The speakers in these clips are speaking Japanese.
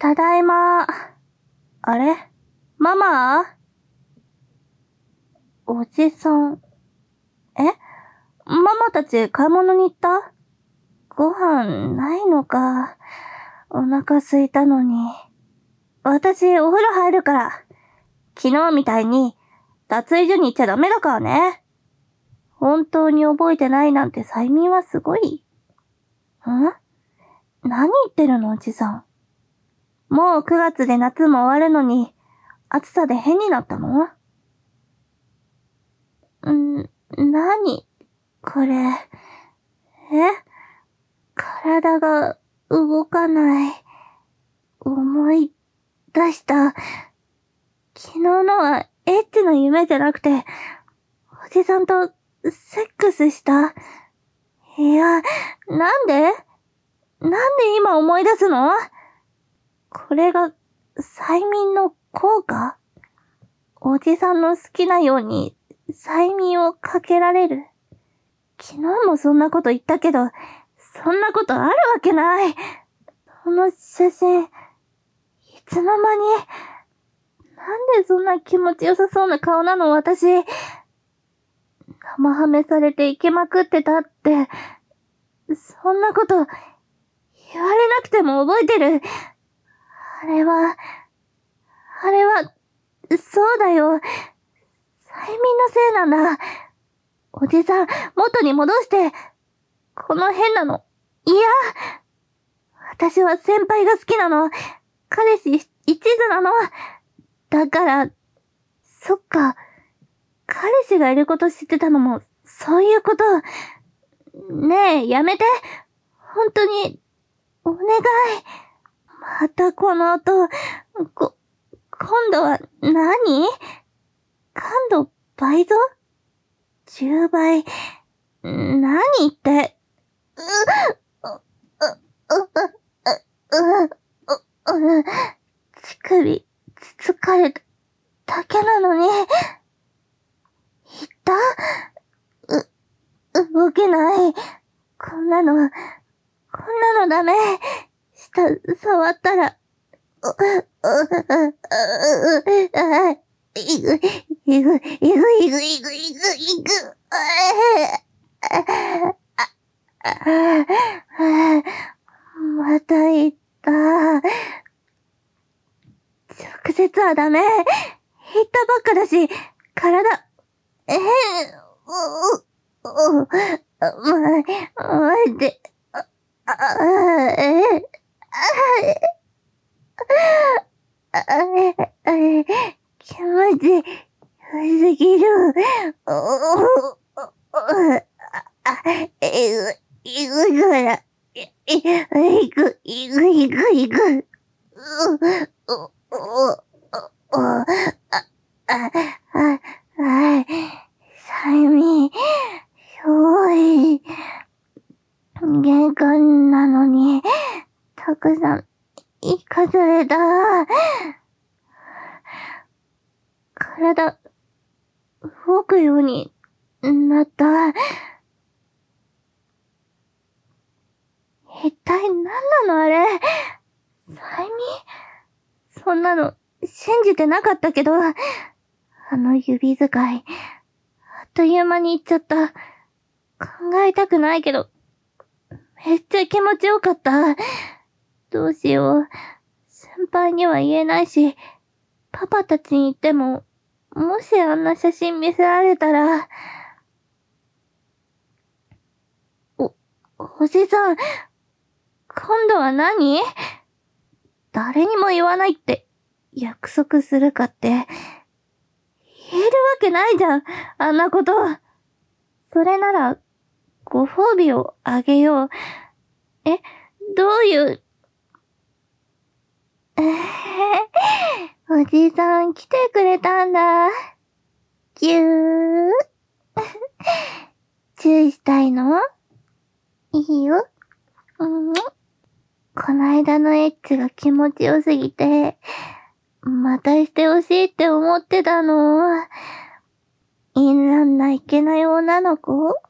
ただいま。あれ？ママ？おじさん。ママたち買い物に行った？ご飯ないのか。お腹空いたのに。私お風呂入るから。昨日みたいに脱衣所に行っちゃダメだからね。本当に覚えてないなんて催眠はすごい。何言ってるのおじさん。もう9月で夏も終わるのに、暑さで変になったの？何これ。体が動かない。思い出した。昨日のはエッチな夢じゃなくて、おじさんとセックスした。いや、なんで今思い出すの？これが催眠の効果？おじさんの好きなように催眠をかけられる。昨日もそんなこと言ったけど、そんなことあるわけない。この写真、いつの間に。なんでそんな気持ちよさそうな顔なの私。生ハメされていけまくってたって。そんなこと、言われなくても覚えてる。あれは、そうだよ。催眠のせいなんだ。おじさん、元に戻して。この変なの。いや、私は先輩が好きなの。彼氏一途なの。だから、そっか。彼氏がいること知ってたのも、そういうこと。ねえ、やめて。本当に、お願い。またこの音。今度は何？感度倍増？ 10 倍。何って。乳首、つつかれただけなのに。言った？動けない。こんなのダメ。下、触ったら、いぐ。また言った。直接はダメ。言ったばっかだし、体、待って。気持ちよすぎる。いぐから。いぐ。催眠、弱い。玄関なのに、たくさん、生かされた。体、動くようになった。一体何なのあれ？催眠？そんなの信じてなかったけど、あの指使い、あっという間に言っちゃった。考えたくないけど、めっちゃ気持ちよかった。どうしよう。先輩には言えないし、パパたちに言っても、もしあんな写真見せられたら、おじさん、今度は何？誰にも言わないって約束するかって、言えるわけないじゃん、あんなこと。それなら、ご褒美をあげよう。どういう、おじさん来てくれたんだ。ぎゅー。注意したいの？いいよ。この間のエッチが気持ちよすぎて、またしてほしいって思ってたの。淫乱ないけない女の子？お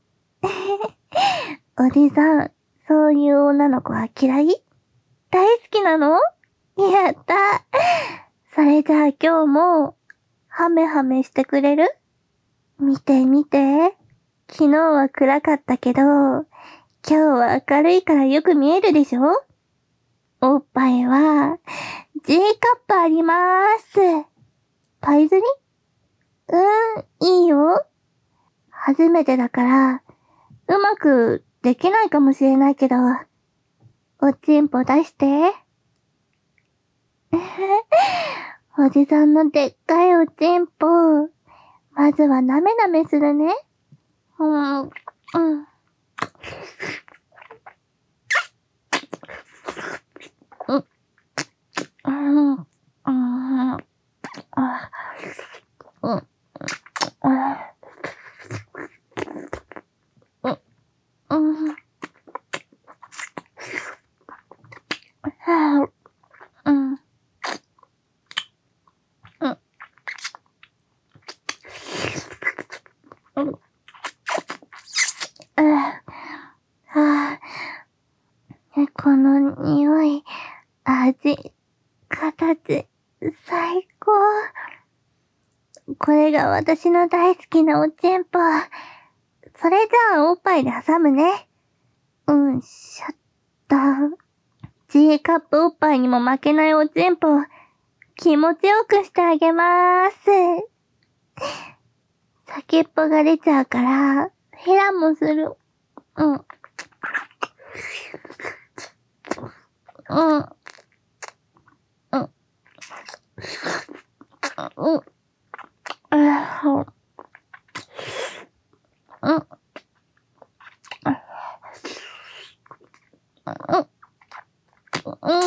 じさん、そういう女の子は嫌い？大好きなの？ やった。それじゃあ今日も、ハメハメしてくれる？見て見て。昨日は暗かったけど、今日は明るいからよく見えるでしょ？おっぱいは、G カップありまーす。パイズリ？いいよ。初めてだから、うまくできないかもしれないけど、おちんぽ出して。おじさんのでっかいおちんぽ。まずはなめなめするね。うん。うん。うん。うん。あ、うん。あ、うん。はあ、うん。うん。うん。ああ、この匂い、味、形、最高。これが私の大好きなおちんぽ。それじゃあおっぱいで挟むね。シャッター。G カップおっぱいにも負けないおちんぽ。気持ちよくしてあげまーす。先っぽが出ちゃうから、ヘラもする。うん。うん。うん。うん。うん。うん。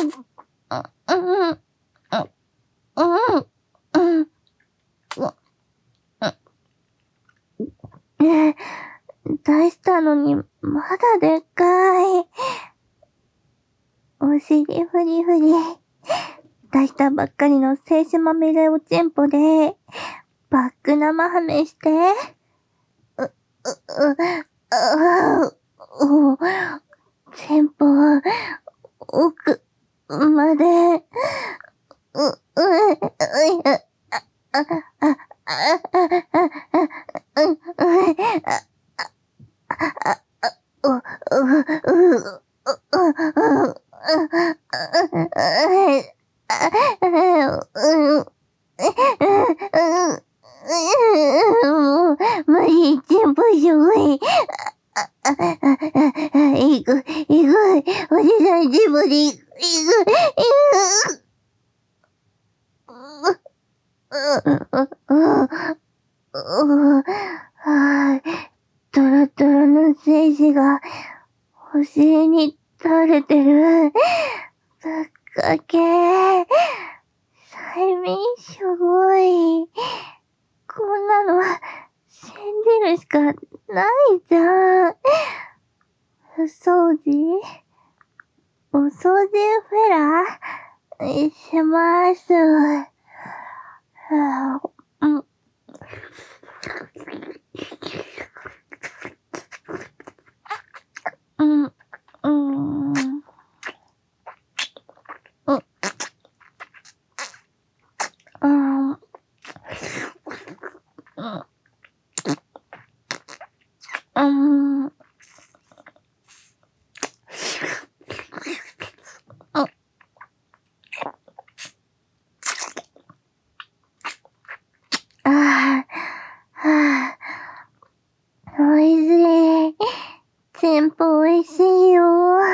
出したのに、まだでっかい。お尻フリフリ。出したばっかりの青春まみれおちんぽで、バック生ハメして。ちんぽ、奥まで、無理、全部すごい。いく、おじさん全部でいく、トロトロの精子が、お尻に垂れてる。ぶっかけ。催眠すごい。こんなの、信じるしかないじゃん。お掃除？お掃除フェラします。うん。うん。うん。うん。うん。うん。ああ、はあ、おいしい。全部おいしいよ。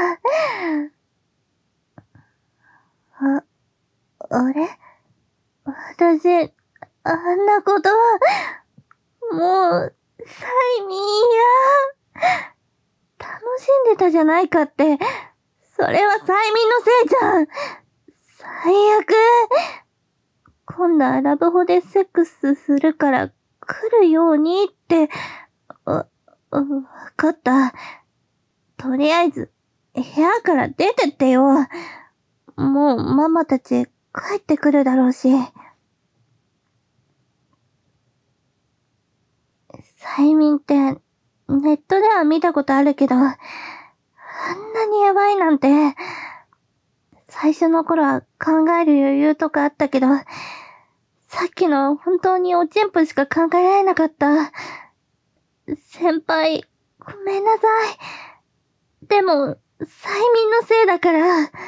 あれ？私、あんなこと、もう、催眠や。楽しんでたじゃないかって。それは催眠のせいじゃん。最悪。今度はラブホでセックスするから来るようにって、わかった。とりあえず、部屋から出てってよ。もうママたち帰ってくるだろうし。催眠って、ネットでは見たことあるけど、あんなにやばいなんて、 最初の頃は考える余裕とかあったけど、さっきの本当におちんぽしか考えられなかった。先輩、ごめんなさい。でも、催眠のせいだから。